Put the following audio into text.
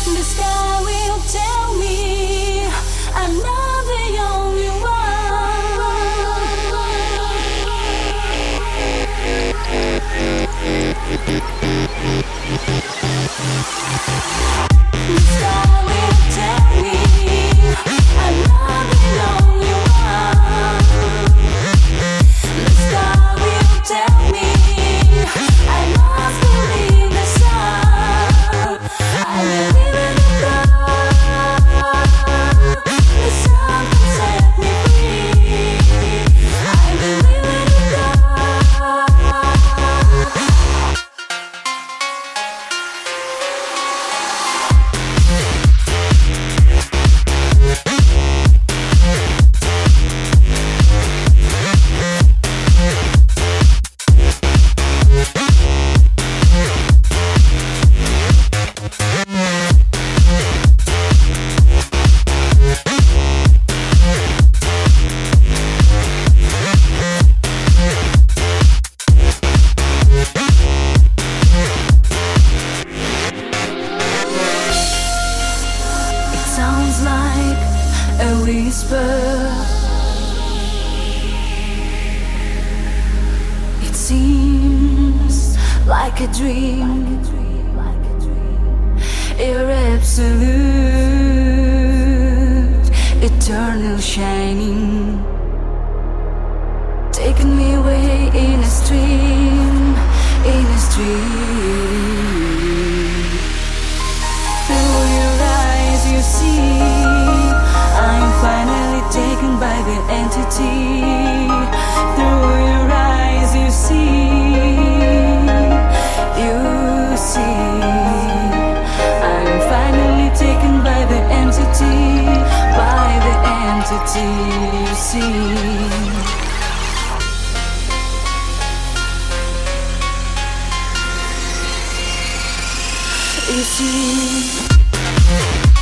The sky will tell me I'm not the only one. The sky will tell me I'm not the only one. The sky will tell me I must believe the sun. I believe in the God. The sun can set me free. I believe in the God. Sounds like a whisper. It seems like a dream. You're absolute, eternal shining, taking me away in a stream, in a stream. Through your eyes you see I'm finally taken by the entity. Through your eyes you see I'm finally taken by the entity, by the entity you see. You see